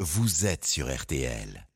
vous êtes sur RTL.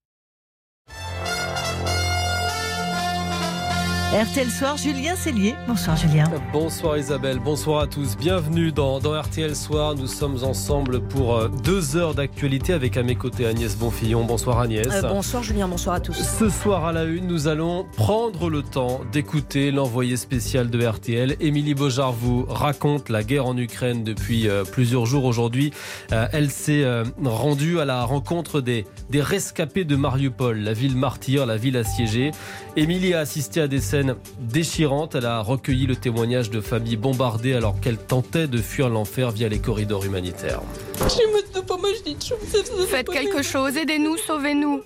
RTL Soir, Julien Cellier. Bonsoir Julien. Bonsoir Isabelle, bonsoir à tous. Bienvenue dans RTL Soir. Nous sommes ensemble pour 2 heures d'actualité avec à mes côtés Agnès Bonfillon. Bonsoir Agnès. Bonsoir Julien, bonsoir à tous. Ce soir à la une, nous allons prendre le temps d'écouter l'envoyée spéciale de RTL. Émilie Beaujard vous raconte la guerre en Ukraine depuis plusieurs jours aujourd'hui. Elle s'est rendue à la rencontre des rescapés de Mariupol, la ville martyre, la ville assiégée. Émilie a assisté à des scènes déchirante. Elle a recueilli le témoignage de familles bombardées alors qu'elles tentaient de fuir l'enfer via les corridors humanitaires. Faites quelque chose, aidez-nous, sauvez-nous.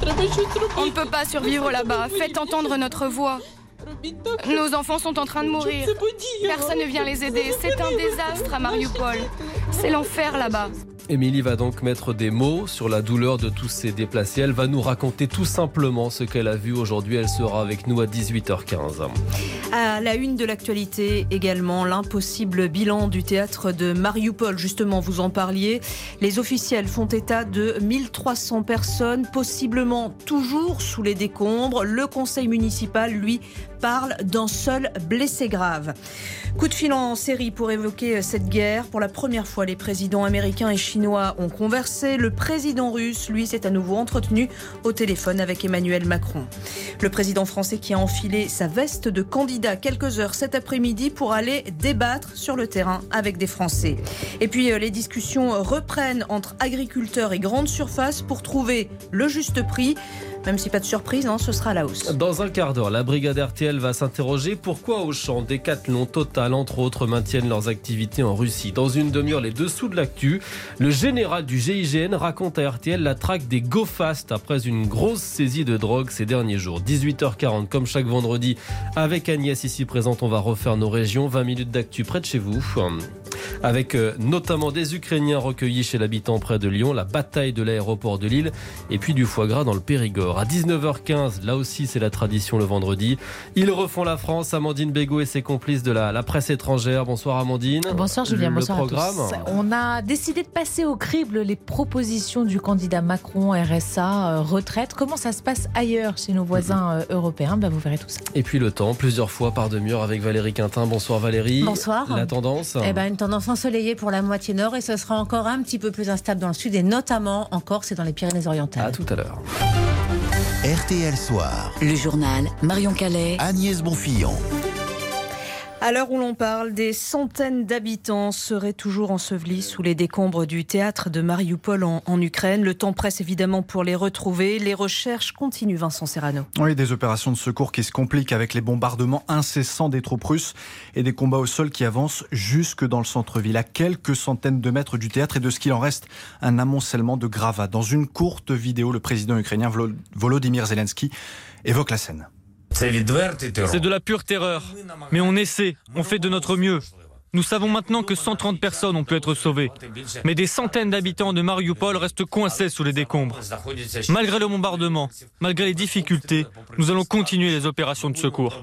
On ne peut pas survivre là-bas. Faites entendre notre voix. Nos enfants sont en train de mourir. Personne ne vient les aider. C'est un désastre à Mariupol. C'est l'enfer là-bas. Émilie va donc mettre des mots sur la douleur de tous ces déplacés. Elle va nous raconter tout simplement ce qu'elle a vu aujourd'hui. Elle sera avec nous à 18h15. À la une de l'actualité également, l'impossible bilan du théâtre de Mariupol. Justement, vous en parliez. Les officiels font état de 1300 personnes, possiblement toujours sous les décombres. Le conseil municipal, lui, parle d'un seul blessé grave. Coup de fil en série pour évoquer cette guerre. Pour la première fois, les présidents américains et chinois ont conversé. Le président russe, lui, s'est à nouveau entretenu au téléphone avec Emmanuel Macron. Le président français qui a enfilé sa veste de candidat quelques heures cet après-midi pour aller débattre sur le terrain avec des Français. Et puis, les discussions reprennent entre agriculteurs et grandes surfaces pour trouver le juste prix. Même si pas de surprise, ce sera à la hausse. Dans un quart d'heure, la brigade RTL va s'interroger pourquoi Auchan, Decathlon, Total, entre autres, maintiennent leurs activités en Russie. Dans une demi-heure, les dessous de l'actu. Le général du GIGN raconte à RTL la traque des Go Fast après une grosse saisie de drogue ces derniers jours. 18h40, comme chaque vendredi, avec Agnès ici présente, on va refaire nos régions. 20 minutes d'actu près de chez vous. Avec notamment des Ukrainiens recueillis chez l'habitant près de Lyon, la bataille de l'aéroport de Lille et puis du foie gras dans le Périgord. À 19h15, là aussi c'est la tradition le vendredi. Ils refont la France, Amandine Bégaud et ses complices de la presse étrangère. Bonsoir Amandine. Bonsoir Julien, bonsoir programme. À tous. On a décidé de passer au crible les propositions du candidat Macron, RSA, retraite. Comment ça se passe ailleurs chez nos voisins européens ? Vous verrez tout ça. Et puis le temps, plusieurs fois par demi-heure avec Valérie Quintin. Bonsoir Valérie. Bonsoir. La tendance une tendance ensoleillée pour la moitié nord et ce sera encore un petit peu plus instable dans le sud et notamment en Corse et dans les Pyrénées-Orientales. À tout à l'heure. RTL Soir. Le journal, Marion Calais, Agnès Bonfillon. À l'heure où l'on parle, des centaines d'habitants seraient toujours ensevelis sous les décombres du théâtre de Mariupol en Ukraine. Le temps presse évidemment pour les retrouver. Les recherches continuent, Vincent Serrano. Oui, des opérations de secours qui se compliquent avec les bombardements incessants des troupes russes et des combats au sol qui avancent jusque dans le centre-ville, à quelques centaines de mètres du théâtre et de ce qu'il en reste, un amoncellement de gravats. Dans une courte vidéo, le président ukrainien Volodymyr Zelensky évoque la scène. C'est de la pure terreur. Mais on essaie, on fait de notre mieux. Nous savons maintenant que 130 personnes ont pu être sauvées. Mais des centaines d'habitants de Mariupol restent coincés sous les décombres. Malgré le bombardement, malgré les difficultés, nous allons continuer les opérations de secours.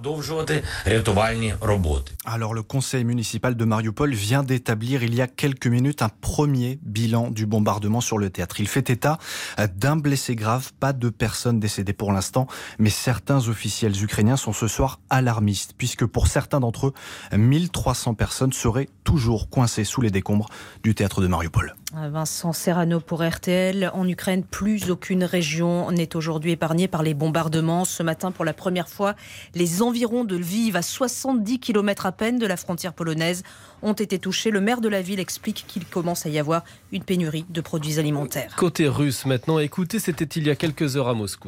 Alors le conseil municipal de Mariupol vient d'établir il y a quelques minutes un premier bilan du bombardement sur le théâtre. Il fait état d'un blessé grave, pas de personnes décédées pour l'instant, mais certains officiels ukrainiens sont ce soir alarmistes, puisque pour certains d'entre eux, 1300 personnes seraient toujours coincées sous les décombres du théâtre de Mariupol. Vincent Serrano pour RTL. En Ukraine, plus aucune région n'est aujourd'hui épargnée par les bombardements. Ce matin, pour la première fois, les environs de Lviv, à 70 km à peine de la frontière polonaise, ont été touchés. Le maire de la ville explique qu'il commence à y avoir une pénurie de produits alimentaires. Côté russe maintenant, écoutez, c'était il y a quelques heures à Moscou.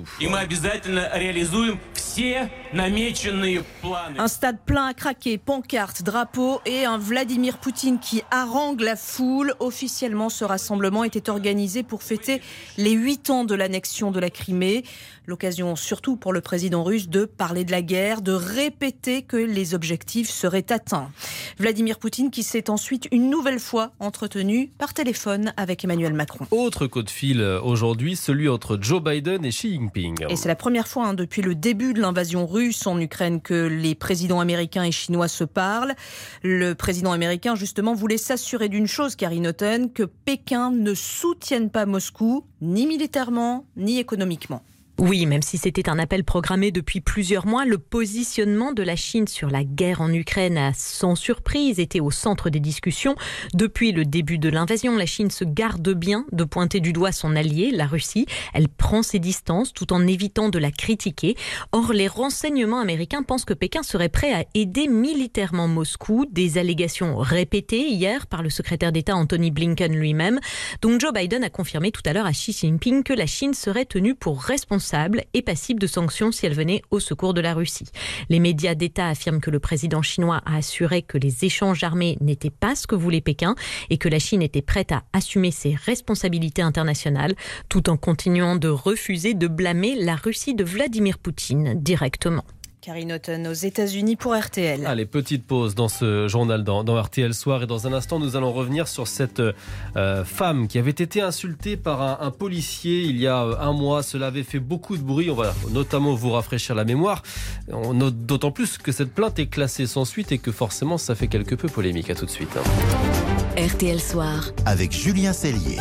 Un stade plein à craquer, pancartes, drapeaux et un Vladimir Poutine qui harangue la foule. Officiellement, ce rassemblement était organisé pour fêter les 8 ans de l'annexion de la Crimée. L'occasion surtout pour le président russe de parler de la guerre, de répéter que les objectifs seraient atteints. Vladimir Poutine qui s'est ensuite une nouvelle fois entretenu par téléphone avec Emmanuel Macron. Autre coup de fil aujourd'hui, celui entre Joe Biden et Xi Jinping. Et c'est la première fois depuis le début de l'invasion russe en Ukraine que les présidents américains et chinois se parlent. Le président américain justement voulait s'assurer d'une chose, Karine Houghton, que Pékin ne soutienne pas Moscou, ni militairement, ni économiquement. Oui, même si c'était un appel programmé depuis plusieurs mois, le positionnement de la Chine sur la guerre en Ukraine a sans surprise été au centre des discussions. Depuis le début de l'invasion, la Chine se garde bien de pointer du doigt son allié, la Russie. Elle prend ses distances tout en évitant de la critiquer. Or, les renseignements américains pensent que Pékin serait prêt à aider militairement Moscou. Des allégations répétées hier par le secrétaire d'État Anthony Blinken lui-même. Donc Joe Biden a confirmé tout à l'heure à Xi Jinping que la Chine serait tenue pour responsable et passible de sanctions si elle venait au secours de la Russie. Les médias d'État affirment que le président chinois a assuré que les échanges armés n'étaient pas ce que voulait Pékin et que la Chine était prête à assumer ses responsabilités internationales tout en continuant de refuser de blâmer la Russie de Vladimir Poutine directement. Karine Houghton aux États-Unis pour RTL. Allez, petite pause dans ce journal dans RTL Soir. Et dans un instant, nous allons revenir sur cette femme qui avait été insultée par un policier il y a un mois. Cela avait fait beaucoup de bruit. On va notamment vous rafraîchir la mémoire. On note d'autant plus que cette plainte est classée sans suite et que forcément, ça fait quelque peu polémique. À tout de suite. RTL Soir. Avec Julien Cellier.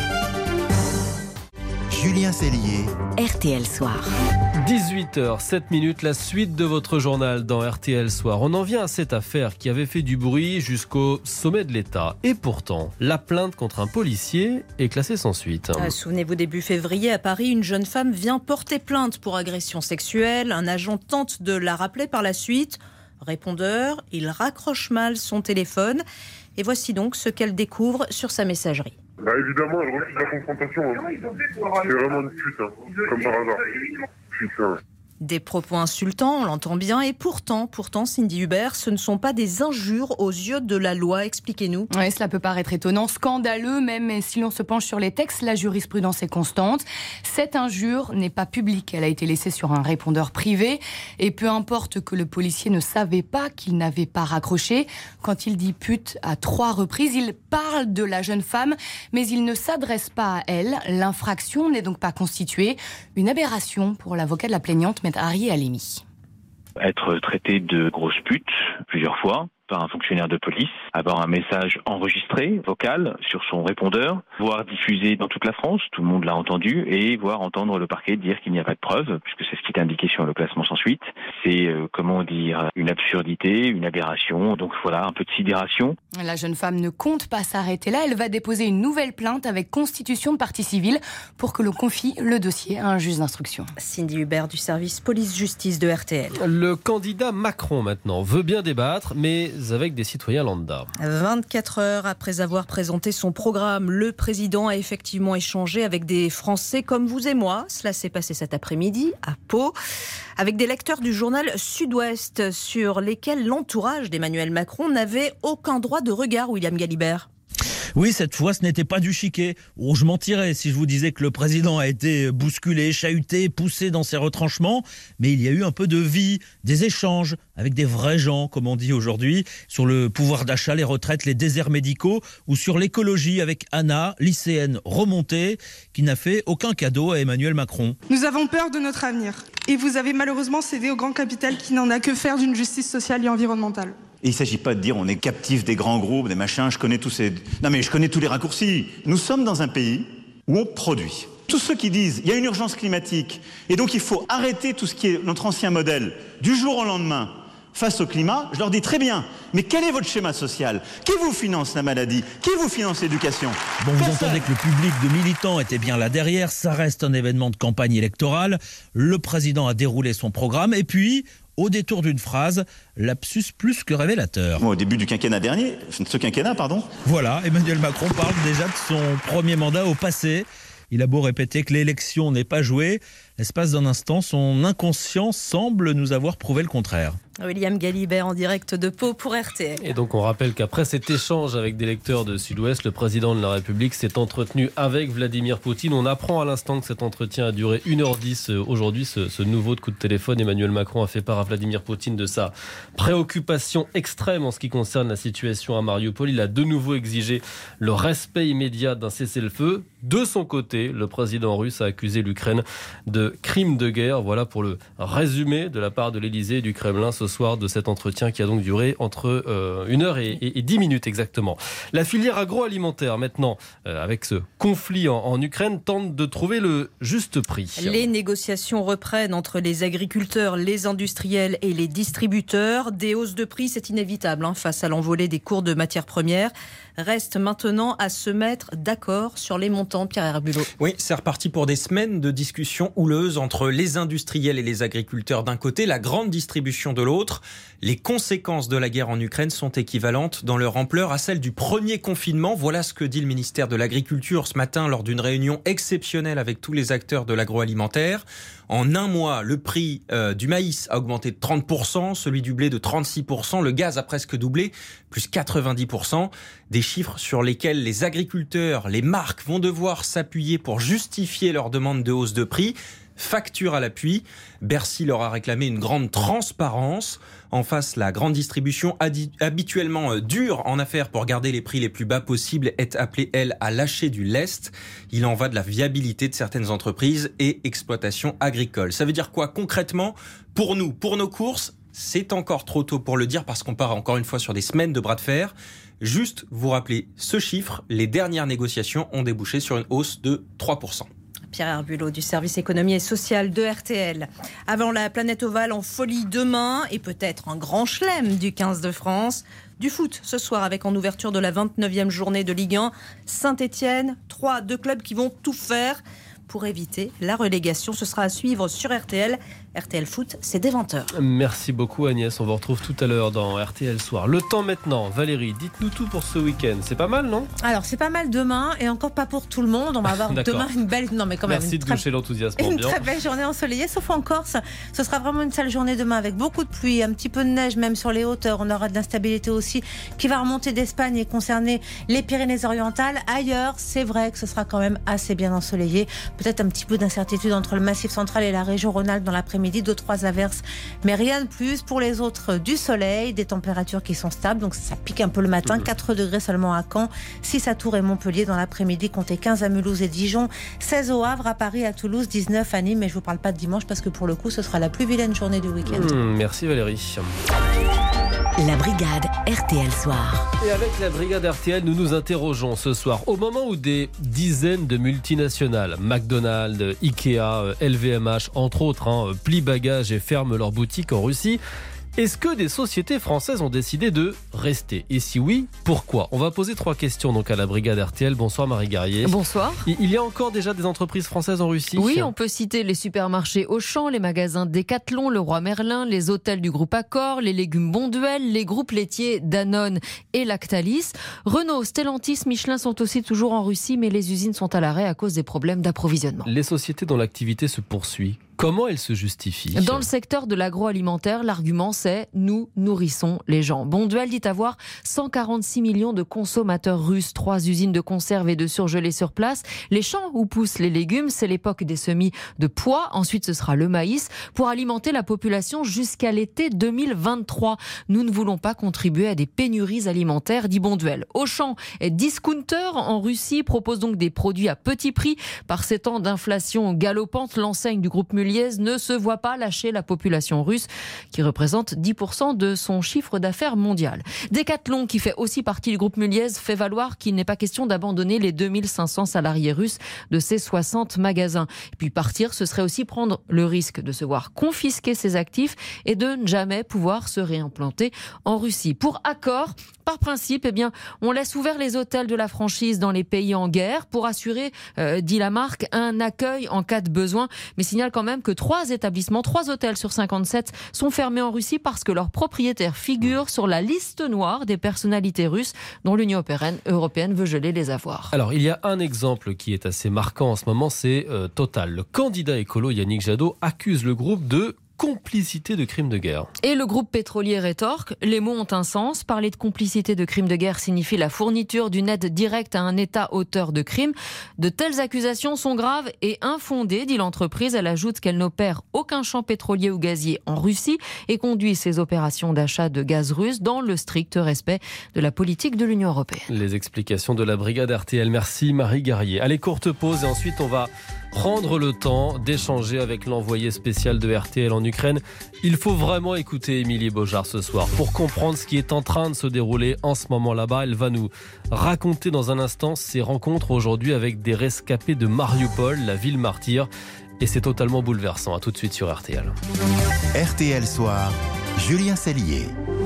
Julien Cellier. RTL Soir. 18h07, la suite de votre journal dans RTL Soir. On en vient à cette affaire qui avait fait du bruit jusqu'au sommet de l'État. Et pourtant, la plainte contre un policier est classée sans suite. Souvenez-vous, début février, à Paris, une jeune femme vient porter plainte pour agression sexuelle. Un agent tente de la rappeler par la suite. Répondeur, il raccroche mal son téléphone. Et voici donc ce qu'elle découvre sur sa messagerie. Évidemment, elle refuse la confrontation. C'est vraiment une pute, comme par hasard. Putain. Des propos insultants, on l'entend bien, et pourtant, Cindy Hubert, ce ne sont pas des injures aux yeux de la loi. Expliquez-nous. Oui, cela peut paraître étonnant, scandaleux, même si l'on se penche sur les textes, la jurisprudence est constante. Cette injure n'est pas publique, elle a été laissée sur un répondeur privé, et peu importe que le policier ne savait pas qu'il n'avait pas raccroché, quand il dit pute à 3 reprises, il parle de la jeune femme, mais il ne s'adresse pas à elle. L'infraction n'est donc pas constituée. Une aberration pour l'avocat de la plaignante, Maître Harry Alemi. Être traité de grosse pute plusieurs fois par un fonctionnaire de police, avoir un message enregistré, vocal, sur son répondeur, voire diffusé dans toute la France, tout le monde l'a entendu, et voir entendre le parquet dire qu'il n'y a pas de preuve, puisque c'est ce qui est indiqué sur le classement sans suite. C'est, une absurdité, une aberration, donc voilà, un peu de sidération. La jeune femme ne compte pas s'arrêter là, elle va déposer une nouvelle plainte avec constitution de partie civile pour que l'on confie le dossier à un juge d'instruction. Cindy Hubert du service police-justice de RTL. Le candidat Macron maintenant veut bien débattre, mais avec des citoyens lambda. 24 heures après avoir présenté son programme, le président a effectivement échangé avec des Français comme vous et moi. Cela s'est passé cet après-midi à Pau, avec des lecteurs du journal Sud-Ouest sur lesquels l'entourage d'Emmanuel Macron n'avait aucun droit de regard, William Galibert. Oui, cette fois, ce n'était pas du chiquet. Oh, je mentirais si je vous disais que le président a été bousculé, chahuté, poussé dans ses retranchements. Mais il y a eu un peu de vie, des échanges avec des vrais gens, comme on dit aujourd'hui, sur le pouvoir d'achat, les retraites, les déserts médicaux, ou sur l'écologie avec Anna, lycéenne remontée, qui n'a fait aucun cadeau à Emmanuel Macron. Nous avons peur de notre avenir. Et vous avez malheureusement cédé au grand capital qui n'en a que faire d'une justice sociale et environnementale. Et il ne s'agit pas de dire on est captif des grands groupes, des machins, je connais tous les raccourcis. Nous sommes dans un pays où on produit. Tous ceux qui disent il y a une urgence climatique et donc il faut arrêter tout ce qui est notre ancien modèle du jour au lendemain face au climat, je leur dis très bien, mais quel est votre schéma social ? Qui vous finance la maladie ? Qui vous finance l'éducation ? Bon, vous entendez que le public de militants était bien là derrière, ça reste un événement de campagne électorale. Le président a déroulé son programme et puis, au détour d'une phrase, lapsus plus que révélateur. Au début du quinquennat dernier, ce quinquennat, pardon. Voilà, Emmanuel Macron parle déjà de son premier mandat au passé. Il a beau répéter que l'élection n'est pas jouée, l'espace d'un instant, son inconscient semble nous avoir prouvé le contraire. William Galibert en direct de Pau pour RTL. Et donc on rappelle qu'après cet échange avec des lecteurs de Sud-Ouest, le président de la République s'est entretenu avec Vladimir Poutine. On apprend à l'instant que cet entretien a duré 1h10 aujourd'hui. Ce nouveau coup de téléphone, Emmanuel Macron a fait part à Vladimir Poutine de sa préoccupation extrême en ce qui concerne la situation à Mariupol. Il a de nouveau exigé le respect immédiat d'un cessez-le-feu. De son côté, le président russe a accusé l'Ukraine de de crime de guerre. Voilà pour le résumé de la part de l'Élysée et du Kremlin ce soir de cet entretien qui a donc duré entre 1 heure et 10 minutes exactement. La filière agroalimentaire maintenant, avec ce conflit en Ukraine, tente de trouver le juste prix. Les négociations reprennent entre les agriculteurs, les industriels et les distributeurs. Des hausses de prix, c'est inévitable face à l'envolée des cours de matières premières. Reste maintenant à se mettre d'accord sur les montants, Pierre Herbulot. Oui, c'est reparti pour des semaines de discussions houleuses entre les industriels et les agriculteurs d'un côté, la grande distribution de l'autre. Les conséquences de la guerre en Ukraine sont équivalentes dans leur ampleur à celles du premier confinement. Voilà ce que dit le ministère de l'Agriculture ce matin lors d'une réunion exceptionnelle avec tous les acteurs de l'agroalimentaire. En un mois, le prix du maïs a augmenté de 30%, celui du blé de 36%, le gaz a presque doublé, plus 90%. Des chiffres sur lesquels les agriculteurs, les marques vont devoir s'appuyer pour justifier leur demande de hausse de prix. Facture à l'appui, Bercy leur a réclamé une grande transparence. En face, la grande distribution, habituellement dure en affaires pour garder les prix les plus bas possibles, est appelée, elle, à lâcher du lest. Il en va de la viabilité de certaines entreprises et exploitations agricoles. Ça veut dire quoi concrètement pour nous, pour nos courses? C'est encore trop tôt pour le dire parce qu'on part encore une fois sur des semaines de bras de fer. Juste vous rappeler ce chiffre, les dernières négociations ont débouché sur une hausse de 3%. Pierre Herbulot du service économie et social de RTL. Avant la planète ovale en folie demain et peut-être un grand chelem du 15 de France. Du foot ce soir avec en ouverture de la 29e journée de Ligue 1, Saint-Etienne, 2 clubs qui vont tout faire pour éviter la relégation. Ce sera à suivre sur RTL. RTL Foot, c'est dès 20h. Merci beaucoup Agnès, on vous retrouve tout à l'heure dans RTL Soir. Le temps maintenant, Valérie, dites-nous tout pour ce week-end. C'est pas mal, non? Alors c'est pas mal demain et encore pas pour tout le monde. On va avoir demain une belle... Non mais quand même. Merci de boucher l'enthousiasme Une ambiant. très belle journée ensoleillée, sauf en Corse. Ce sera vraiment une sale journée demain avec beaucoup de pluie, un petit peu de neige même sur les hauteurs. On aura de l'instabilité aussi qui va remonter d'Espagne et concerner les Pyrénées-Orientales. Ailleurs, c'est vrai que ce sera quand même assez bien ensoleillé. Peut-être un petit peu d'incertitude entre le Massif central et la région Rhône-Alpes dans l'après-midi, 2-3 averses, mais rien de plus. Pour les autres, du soleil, des températures qui sont stables, donc ça pique un peu le matin, 4 degrés seulement à Caen, 6 à Tours et Montpellier dans l'après-midi, comptez 15 à Mulhouse et Dijon, 16 au Havre, à Paris, à Toulouse, 19 à Nîmes, mais je vous parle pas de dimanche parce que pour le coup ce sera la plus vilaine journée du week-end. Merci Valérie. La brigade RTL Soir. Et avec la brigade RTL, nous nous interrogeons ce soir, au moment où des dizaines de multinationales, McDonald's, Ikea, LVMH, entre autres, plient bagages et ferment leurs boutiques en Russie. Est-ce que des sociétés françaises ont décidé de rester? Et si oui, pourquoi? On va poser 3 questions donc à la brigade RTL. Bonsoir Marie Garrier. Bonsoir. Il y a encore déjà des entreprises françaises en Russie? Oui, on peut citer les supermarchés Auchan, les magasins Decathlon, Leroy Merlin, les hôtels du groupe Accor, les légumes Bonduelle, les groupes laitiers Danone et Lactalis. Renault, Stellantis, Michelin sont aussi toujours en Russie, mais les usines sont à l'arrêt à cause des problèmes d'approvisionnement. Les sociétés dont l'activité se poursuit, comment elles se justifient? Dans le secteur de l'agroalimentaire, l'argument c'est « nous nourrissons les gens ». Bonduelle dit avoir 146 millions de consommateurs russes, 3 usines de conserve et de surgelés sur place. Les champs où poussent les légumes, c'est l'époque des semis de pois. Ensuite, ce sera le maïs pour alimenter la population jusqu'à l'été 2023. Nous ne voulons pas contribuer à des pénuries alimentaires, dit Bonduelle. Auchan est discounter en Russie, propose donc des produits à petit prix. Par ces temps d'inflation galopante, l'enseigne du groupe ne se voit pas lâcher la population russe qui représente 10% de son chiffre d'affaires mondial. Decathlon, qui fait aussi partie du groupe Muliez, fait valoir qu'il n'est pas question d'abandonner les 2500 salariés russes de ses 60 magasins. Et puis partir, ce serait aussi prendre le risque de se voir confisquer ses actifs et de ne jamais pouvoir se réimplanter en Russie. Pour Accor, par principe, on laisse ouverts les hôtels de la franchise dans les pays en guerre pour assurer, dit la marque, un accueil en cas de besoin. Mais signale quand même que 3 établissements, 3 hôtels sur 57 sont fermés en Russie parce que leurs propriétaires figurent sur la liste noire des personnalités russes dont l'Union européenne veut geler les avoirs. Alors, il y a un exemple qui est assez marquant en ce moment, c'est Total. Le candidat écolo Yannick Jadot accuse le groupe de complicité de crimes de guerre. Et le groupe pétrolier rétorque, les mots ont un sens. Parler de complicité de crimes de guerre signifie la fourniture d'une aide directe à un État auteur de crimes. De telles accusations sont graves et infondées, dit l'entreprise. Elle ajoute qu'elle n'opère aucun champ pétrolier ou gazier en Russie et conduit ses opérations d'achat de gaz russe dans le strict respect de la politique de l'Union européenne. Les explications de la brigade RTL. Merci Marie Garrier. Allez, courte pause et ensuite on va prendre le temps d'échanger avec l'envoyé spécial de RTL en Ukraine. Il faut vraiment écouter Émilie Beaujard ce soir pour comprendre ce qui est en train de se dérouler en ce moment là-bas. Elle va nous raconter dans un instant ses rencontres aujourd'hui avec des rescapés de Mariupol, la ville martyre. Et c'est totalement bouleversant. À tout de suite sur RTL. RTL Soir, Julien Cellier.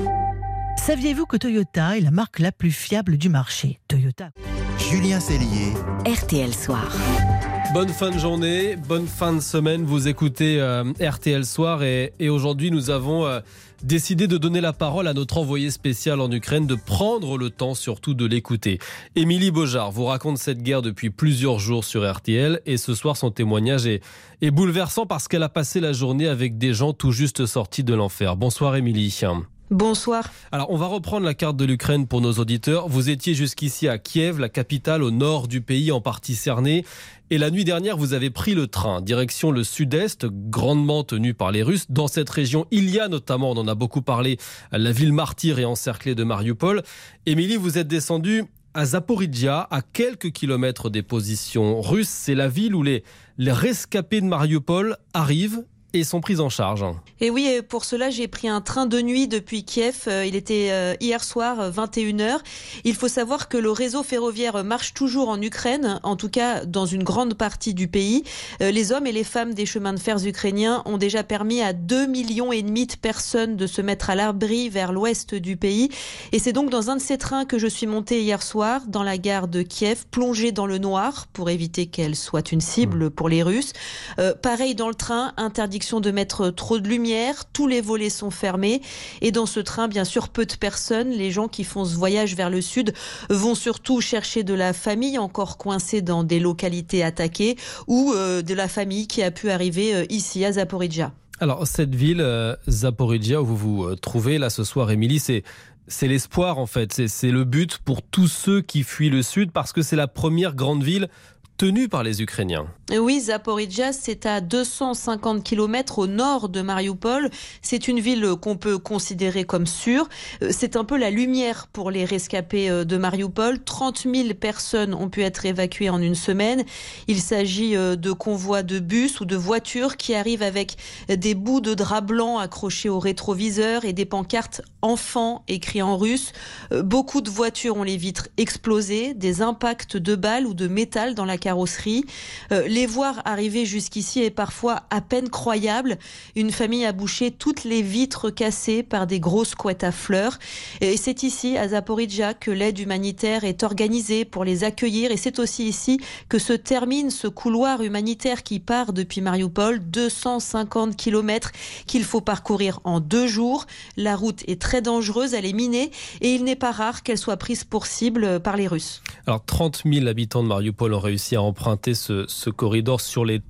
Saviez-vous que Toyota est la marque la plus fiable du marché ? Toyota. Julien Cellier. RTL Soir. Bonne fin de journée, bonne fin de semaine. Vous écoutez RTL Soir et aujourd'hui nous avons décidé de donner la parole à notre envoyé spécial en Ukraine, de prendre le temps surtout de l'écouter. Émilie Beaujard vous raconte cette guerre depuis plusieurs jours sur RTL et ce soir son témoignage est bouleversant parce qu'elle a passé la journée avec des gens tout juste sortis de l'enfer. Bonsoir Émilie. Bonsoir. Alors, on va reprendre la carte de l'Ukraine pour nos auditeurs. Vous étiez jusqu'ici à Kiev, la capitale au nord du pays, en partie cernée. Et la nuit dernière, vous avez pris le train, direction le sud-est, grandement tenu par les Russes. Dans cette région, il y a notamment, on en a beaucoup parlé, la ville martyre et encerclée de Mariupol. Émilie, vous êtes descendue à Zaporizhzhia, à quelques kilomètres des positions russes. C'est la ville où les rescapés de Mariupol arrivent et sont prises en charge. Et oui, pour cela, j'ai pris un train de nuit depuis Kiev. Il était hier soir, 21h. Il faut savoir que le réseau ferroviaire marche toujours en Ukraine, en tout cas dans une grande partie du pays. Les hommes et les femmes des chemins de fer ukrainiens ont déjà permis à 2,5 millions de personnes de se mettre à l'abri vers l'ouest du pays. Et c'est donc dans un de ces trains que je suis montée hier soir, dans la gare de Kiev, plongée dans le noir pour éviter qu'elle soit une cible pour les Russes. Pareil dans le train, interdiction de mettre trop de lumière, tous les volets sont fermés et dans ce train, bien sûr, peu de personnes. Les gens qui font ce voyage vers le sud vont surtout chercher de la famille encore coincée dans des localités attaquées ou de la famille qui a pu arriver ici à Zaporizhzhia. Alors cette ville, Zaporizhzhia, où vous vous trouvez là ce soir, Émilie, c'est l'espoir en fait, c'est le but pour tous ceux qui fuient le sud parce que c'est la première grande ville tenue par les Ukrainiens. Oui, Zaporizhzhia, c'est à 250 km au nord de Mariupol. C'est une ville qu'on peut considérer comme sûre. C'est un peu la lumière pour les rescapés de Mariupol. 30 000 personnes ont pu être évacuées en une semaine. Il s'agit de convois de bus ou de voitures qui arrivent avec des bouts de drap blanc accrochés au rétroviseur et des pancartes « Enfants » écrits en russe. Beaucoup de voitures ont les vitres explosées, des impacts de balles ou de métal dans la carrosserie. Les voir arriver jusqu'ici est parfois à peine croyable. Une famille a bouché toutes les vitres cassées par des grosses couettes à fleurs. Et c'est ici, à Zaporizhzhia, que l'aide humanitaire est organisée pour les accueillir. Et c'est aussi ici que se termine ce couloir humanitaire qui part depuis Mariupol, 250 km qu'il faut parcourir en 2 jours. La route est très dangereuse, elle est minée et il n'est pas rare qu'elle soit prise pour cible par les Russes. Alors 30 000 habitants de Mariupol ont réussi à emprunter ce corridor sur les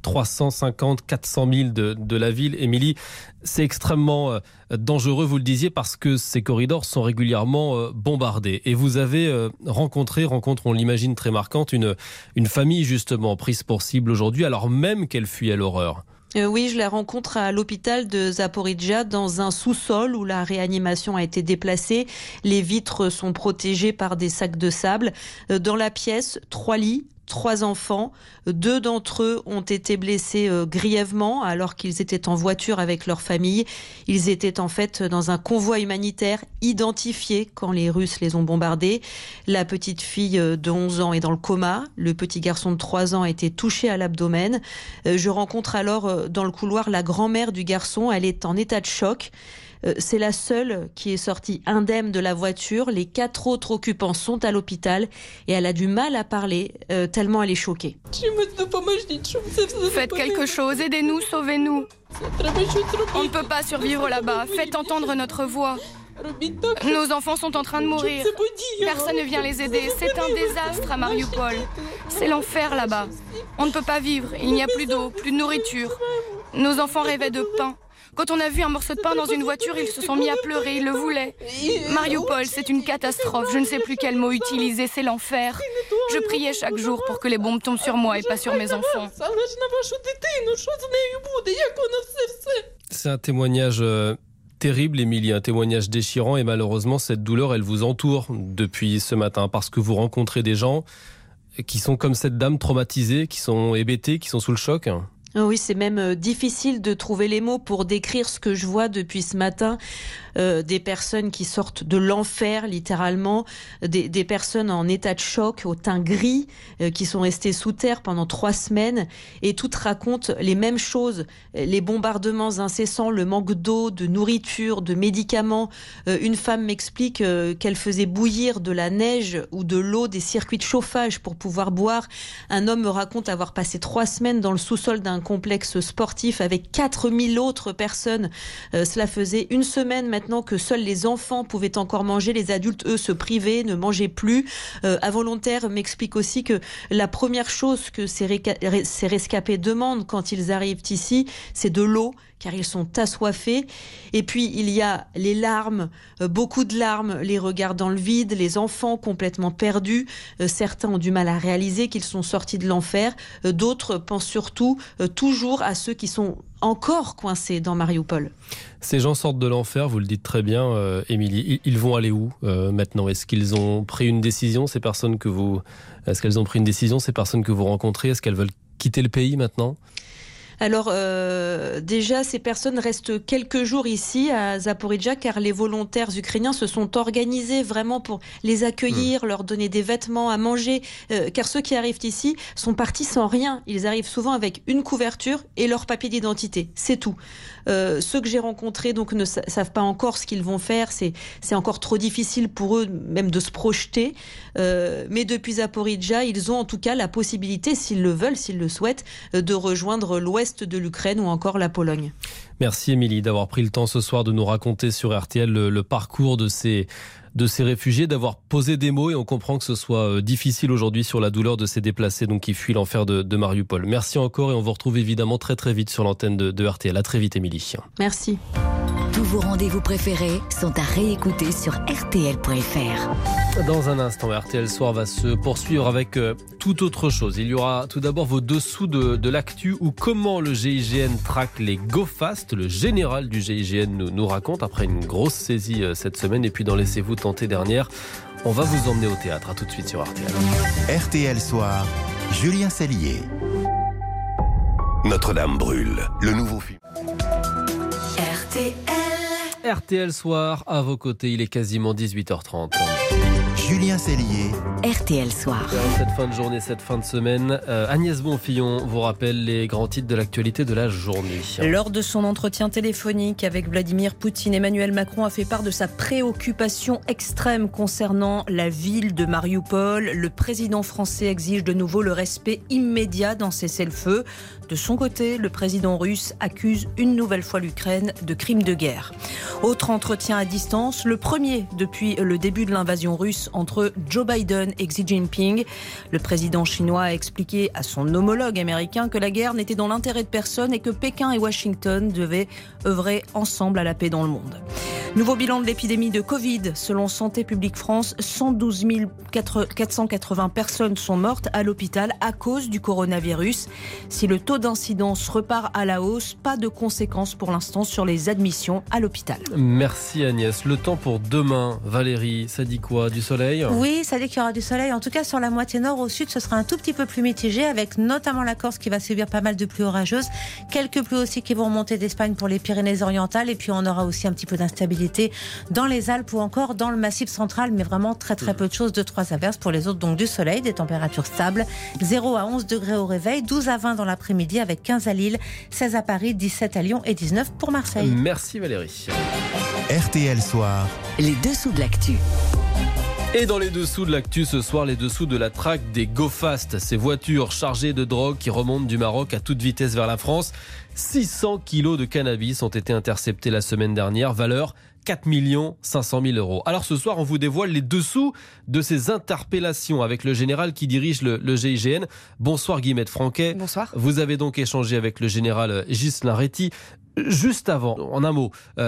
350-400 000 de la ville. Émilie, c'est extrêmement dangereux, vous le disiez, parce que ces corridors sont régulièrement bombardés. Et vous avez rencontre, on l'imagine très marquante, une famille justement prise pour cible aujourd'hui, alors même qu'elle fuyait l'horreur. Oui, je la rencontre à l'hôpital de Zaporizhzhia dans un sous-sol où la réanimation a été déplacée. Les vitres sont protégées par des sacs de sable. Dans la pièce, 3 lits. 3 enfants, 2 d'entre eux ont été blessés grièvement alors qu'ils étaient en voiture avec leur famille. Ils étaient en fait dans un convoi humanitaire identifié quand les Russes les ont bombardés. La petite fille de 11 ans est dans le coma. Le petit garçon de 3 ans a été touché à l'abdomen. Je rencontre alors dans le couloir la grand-mère du garçon. Elle est en état de choc. C'est la seule qui est sortie indemne de la voiture. Les 4 autres occupants sont à l'hôpital et elle a du mal à parler tellement elle est choquée. Faites quelque chose, aidez-nous, sauvez-nous. On ne peut pas survivre là-bas. Faites entendre notre voix. Nos enfants sont en train de mourir. Personne ne vient les aider. C'est un désastre à Mariupol. C'est l'enfer là-bas. On ne peut pas vivre. Il n'y a plus d'eau, plus de nourriture. Nos enfants rêvaient de pain. Quand on a vu un morceau de pain dans une voiture, ils se sont mis à pleurer, ils le voulaient. Mariupol, c'est une catastrophe. Je ne sais plus quel mot utiliser, c'est l'enfer. Je priais chaque jour pour que les bombes tombent sur moi et pas sur mes enfants. C'est un témoignage terrible, Émilie, un témoignage déchirant et malheureusement, cette douleur, elle vous entoure depuis ce matin parce que vous rencontrez des gens qui sont comme cette dame traumatisées, qui sont hébétées, qui sont sous le choc? Oui, c'est même difficile de trouver les mots pour décrire ce que je vois depuis ce matin. Des personnes qui sortent de l'enfer, littéralement, des personnes en état de choc, au teint gris, qui sont restées sous terre pendant 3 semaines, et toutes racontent les mêmes choses, les bombardements incessants, le manque d'eau, de nourriture, de médicaments. Une femme m'explique qu'elle faisait bouillir de la neige ou de l'eau, des circuits de chauffage pour pouvoir boire. Un homme me raconte avoir passé 3 semaines dans le sous-sol d'un complexe sportif avec 4000 autres personnes. Cela faisait 1 semaine maintenant que seuls les enfants pouvaient encore manger, les adultes, eux, se privaient, ne mangeaient plus. Involontaire m'explique aussi que la première chose que ces rescapés demandent quand ils arrivent ici, c'est de l'eau, car ils sont assoiffés. Et puis, il y a les larmes, beaucoup de larmes, les regards dans le vide, les enfants complètement perdus. Certains ont du mal à réaliser qu'ils sont sortis de l'enfer. D'autres pensent surtout toujours à ceux qui sont encore coincés dans Mariupol. Ces gens sortent de l'enfer, vous le dites très bien, Émilie. Ils vont aller où maintenant? Est-ce qu'ils ont pris une décision, ces personnes que vous... Est-ce qu'elles ont pris une décision, ces personnes que vous rencontrez? Est-ce qu'elles veulent quitter le pays maintenant? Alors déjà, ces personnes restent quelques jours ici à Zaporijjia car les volontaires ukrainiens se sont organisés vraiment pour les accueillir, leur donner des vêtements, à manger. Car ceux qui arrivent ici sont partis sans rien. Ils arrivent souvent avec une couverture et leur papier d'identité. C'est tout. Ceux que j'ai rencontrés donc ne savent pas encore ce qu'ils vont faire. C'est encore trop difficile pour eux même de se projeter. Mais depuis Zaporijjia, ils ont en tout cas la possibilité, s'ils le veulent, s'ils le souhaitent, de rejoindre l'ouest de l'Ukraine ou encore la Pologne. Merci Émilie d'avoir pris le temps ce soir de nous raconter sur RTL le parcours de ces réfugiés, d'avoir posé des mots, et on comprend que ce soit difficile aujourd'hui sur la douleur de ces déplacés donc qui fuient l'enfer de Mariupol. Merci encore, et on vous retrouve évidemment très très vite sur l'antenne de RTL. À très vite Émilie. Merci. Tous vos rendez-vous préférés sont à réécouter sur rtl.fr. Dans un instant, RTL Soir va se poursuivre avec toute autre chose. Il y aura tout d'abord vos dessous de l'actu, ou comment le GIGN traque les go-fast. Le général du GIGN nous raconte après une grosse saisie cette semaine. Et puis dans Laissez-vous tenter dernière, on va vous emmener au théâtre. À tout de suite sur RTL. RTL Soir, Julien Cellier. Notre-Dame brûle, le nouveau film. RTL Soir, à vos côtés, il est quasiment 18h30. Julien Cellier. RTL Soir. Cette fin de journée, cette fin de semaine, Agnès Bonfillon vous rappelle les grands titres de l'actualité de la journée. Lors de son entretien téléphonique avec Vladimir Poutine, Emmanuel Macron a fait part de sa préoccupation extrême concernant la ville de Mariupol. Le président français exige de nouveau le respect immédiat d'un cessez-le-feu. De son côté, le président russe accuse une nouvelle fois l'Ukraine de crimes de guerre. Autre entretien à distance, le premier depuis le début de l'invasion russe entre Joe Biden et Xi Jinping. Le président chinois a expliqué à son homologue américain que la guerre n'était dans l'intérêt de personne et que Pékin et Washington devaient œuvrer ensemble à la paix dans le monde. Nouveau bilan de l'épidémie de Covid. Selon Santé publique France, 112 480 personnes sont mortes à l'hôpital à cause du coronavirus. Si le taux d'incidence repart à la hausse, pas de conséquences pour l'instant sur les admissions à l'hôpital. Merci Agnès. Le temps pour demain, Valérie, ça dit quoi? Du soleil? Oui, ça dit qu'il y aura du soleil. En tout cas, sur la moitié nord, au sud, ce sera un tout petit peu plus mitigé, avec notamment la Corse qui va subir pas mal de pluies orageuses. Quelques pluies aussi qui vont remonter d'Espagne pour les Pyrénées-Orientales. Et puis, on aura aussi un petit peu d'instabilité dans les Alpes ou encore dans le Massif central, mais vraiment très très peu de choses, 2-3 averses. Pour les autres, donc du soleil, des températures stables. 0 à 11 degrés au réveil, 12 à 20 dans l'après-midi, avec 15 à Lille, 16 à Paris, 17 à Lyon et 19 pour Marseille. Merci Valérie. RTL Soir. Les dessous de l'actu. Et dans les dessous de l'actu ce soir, les dessous de la traque des go-fast, ces voitures chargées de drogue qui remontent du Maroc à toute vitesse vers la France. 600 kilos de cannabis ont été interceptés la semaine dernière, valeur 4 500 000 euros. Alors ce soir, on vous dévoile les dessous de ces interpellations avec le général qui dirige le GIGN. Bonsoir Guillemette Franquet. Bonsoir. Vous avez donc échangé avec le général Ghislain Réty. Juste avant, en un mot,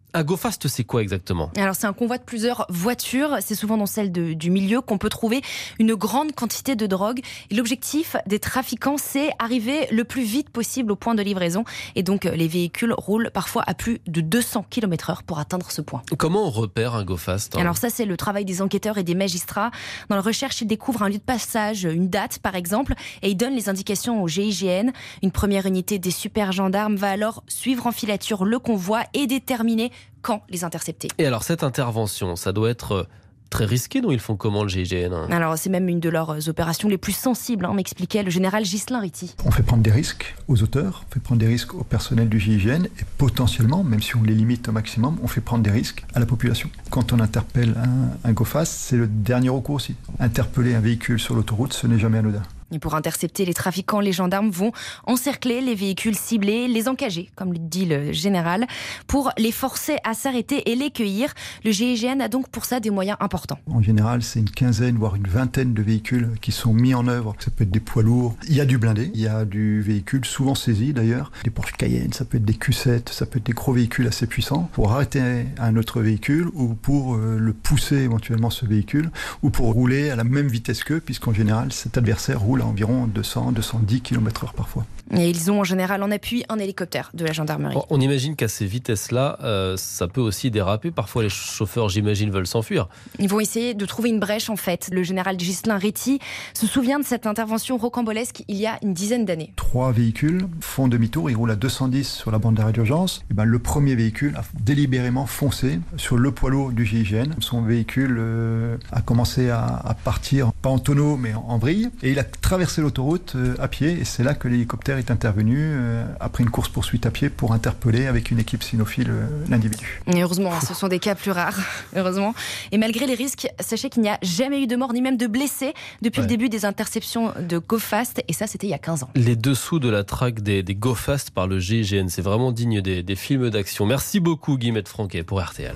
Un go-fast, c'est quoi exactement ? Alors c'est un convoi de plusieurs voitures, c'est souvent dans celle du milieu qu'on peut trouver une grande quantité de drogue. Et l'objectif des trafiquants, c'est arriver le plus vite possible au point de livraison. Et donc les véhicules roulent parfois à plus de 200 km/h pour atteindre ce point. Comment on repère un go-fast ? Alors ça, c'est le travail des enquêteurs et des magistrats. Dans la recherche, ils découvrent un lieu de passage, une date par exemple, et ils donnent les indications au GIGN. Une première unité des super gendarmes va alors suivre en filature le convoi et déterminer quand les intercepter. Et alors cette intervention, ça doit être très risqué, non ? Ils font comment le GIGN ? Alors c'est même une de leurs opérations les plus sensibles, m'expliquait le général Ghislain Ritty. On fait prendre des risques aux auteurs, on fait prendre des risques au personnel du GIGN et potentiellement, même si on les limite au maximum, on fait prendre des risques à la population. Quand on interpelle un go-fast, c'est le dernier recours aussi. Interpeller un véhicule sur l'autoroute, ce n'est jamais anodin. Et pour intercepter les trafiquants, les gendarmes vont encercler les véhicules ciblés, les encager, comme le dit le général, pour les forcer à s'arrêter et les cueillir. Le GIGN a donc pour ça des moyens importants. En général, c'est une quinzaine, voire une vingtaine de véhicules qui sont mis en œuvre. Ça peut être des poids lourds, il y a du blindé, il y a du véhicule, souvent saisi d'ailleurs, des Porsche Cayenne, ça peut être des Q7, ça peut être des gros véhicules assez puissants, pour arrêter un autre véhicule ou pour le pousser éventuellement ce véhicule, ou pour rouler à la même vitesse qu'eux, puisqu'en général, cet adversaire roule à environ 200-210 km/h parfois. Et ils ont en général en appui un hélicoptère de la gendarmerie. Bon, on imagine qu'à ces vitesses-là, ça peut aussi déraper. Parfois, les chauffeurs, j'imagine, veulent s'enfuir. Ils vont essayer de trouver une brèche, en fait. Le général Ghislain Ritty se souvient de cette intervention rocambolesque il y a une dizaine d'années. 3 véhicules font demi-tour, ils roulent à 210 sur la bande d'arrêt d'urgence. Et le premier véhicule a délibérément foncé sur le poids lourd du GIGN. Son véhicule a commencé à partir, pas en tonneau, mais en vrille. Et il a traversé l'autoroute à pied. Et c'est là que l'hélicoptère est intervenu après une course-poursuite à pied pour interpeller avec une équipe cynophile l'individu. Et heureusement, ce sont des cas plus rares, heureusement. Et malgré les risques, sachez qu'il n'y a jamais eu de mort ni même de blessés depuis le début des interceptions de go-fast. Et ça, c'était il y a 15 ans. Les dessous de la traque des go-fast par le GIGN, c'est vraiment digne des films d'action. Merci beaucoup Guillemette Franquet pour RTL.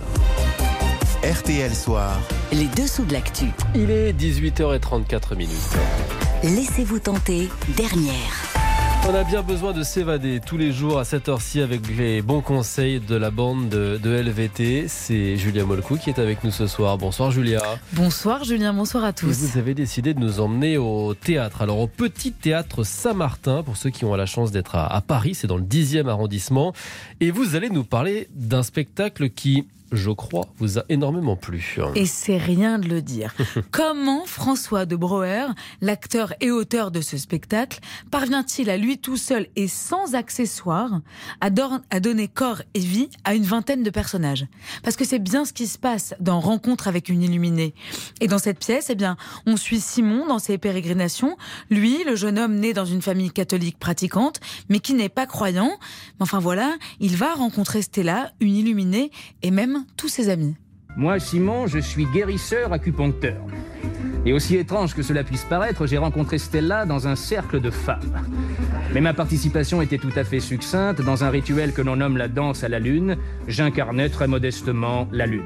RTL Soir. Les dessous de l'actu. Il est 18h34. Laissez-vous tenter, dernière. On a bien besoin de s'évader tous les jours à cette heure-ci avec les bons conseils de la bande de LVT. C'est Julia Molcou qui est avec nous ce soir. Bonsoir Julia. Bonsoir Julien, bonsoir à tous. Et vous avez décidé de nous emmener au théâtre. Alors au Petit Théâtre Saint-Martin, pour ceux qui ont la chance d'être à Paris, c'est dans le 10e arrondissement. Et vous allez nous parler d'un spectacle qui, je crois, vous a énormément plu. Et c'est rien de le dire. Comment François de Broer, l'acteur et auteur de ce spectacle, parvient-il à lui tout seul et sans accessoires à donner corps et vie à une vingtaine de personnages ? Parce que c'est bien ce qui se passe dans Rencontre avec une illuminée. Et dans cette pièce, eh bien, on suit Simon dans ses pérégrinations. Lui, le jeune homme né dans une famille catholique pratiquante, mais qui n'est pas croyant. Mais enfin voilà, il va rencontrer Stella, une illuminée, et même tous ses amis. Moi, Simon, je suis guérisseur acupuncteur. Et aussi étrange que cela puisse paraître, j'ai rencontré Stella dans un cercle de femmes. Mais ma participation était tout à fait succincte. Dans un rituel que l'on nomme la danse à la lune, j'incarnais très modestement la lune.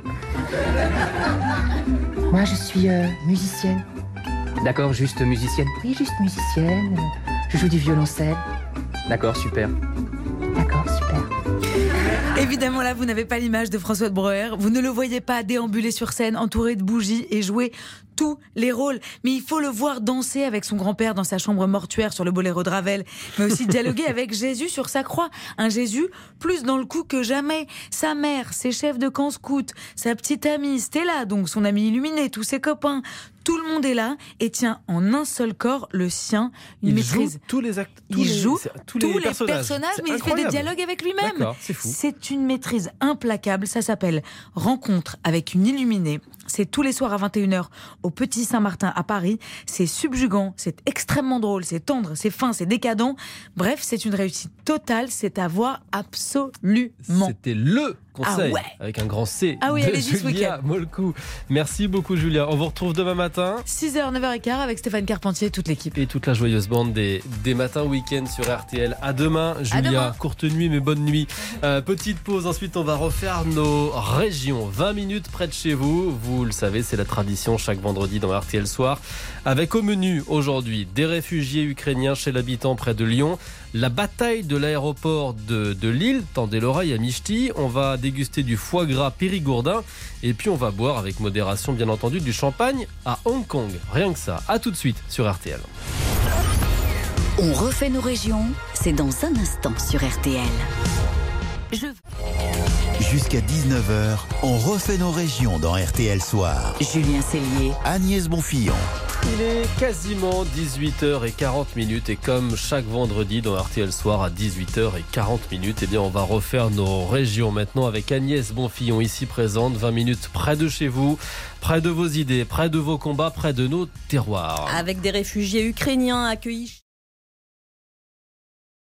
Moi, je suis musicienne. D'accord, juste musicienne. Oui, juste musicienne. Je joue du violoncelle. D'accord, super. D'accord, super. Évidemment, là, vous n'avez pas l'image de François de Broer. Vous ne le voyez pas déambuler sur scène, entouré de bougies et jouer tous les rôles. Mais il faut le voir danser avec son grand-père dans sa chambre mortuaire sur le boléro de Ravel, mais aussi dialoguer avec Jésus sur sa croix. Un Jésus plus dans le coup que jamais. Sa mère, ses chefs de camp scouts, sa petite amie Stella, donc son amie illuminée, tous ses copains. Tout le monde est là et tient en un seul corps le sien, une maîtrise. Joue tous les actes, il joue tous les personnages, mais il fait des dialogues avec lui-même. D'accord, c'est fou. C'est une maîtrise implacable. Ça s'appelle Rencontre avec une illuminée. C'est tous les soirs à 21h au Petit Saint-Martin à Paris. C'est subjugant, c'est extrêmement drôle, c'est tendre, c'est fin, c'est décadent. Bref, c'est une réussite totale. C'est à voir absolument. C'était le conseil avec un grand C de Julia Molcou. Merci beaucoup Julia. On vous retrouve demain matin 6h, 9h15 avec Stéphane Carpentier et toute l'équipe. Et toute la joyeuse bande des matins week-end sur RTL. À demain Julia. À demain. Courte nuit mais bonne nuit. Petite pause, ensuite on va refaire nos régions. 20 minutes près de chez vous. Vous le savez, c'est la tradition chaque vendredi dans RTL Soir. Avec au menu aujourd'hui des réfugiés ukrainiens chez l'habitant près de Lyon. La bataille de l'aéroport de Lille, tendez l'oreille à Michty. On va déguster du foie gras périgourdin. Et puis on va boire avec modération, bien entendu, du champagne à Hong Kong. Rien que ça. À tout de suite sur RTL. On refait nos régions, c'est dans un instant sur RTL. Jusqu'à 19h, on refait nos régions dans RTL Soir. Julien Cellier, Agnès Bonfillon. Il est quasiment 18h40 et comme chaque vendredi dans RTL Soir à 18h40, eh bien on va refaire nos régions maintenant avec Agnès Bonfillon ici présente, 20 minutes près de chez vous, près de vos idées, près de vos combats, près de nos terroirs. Avec des réfugiés ukrainiens accueillis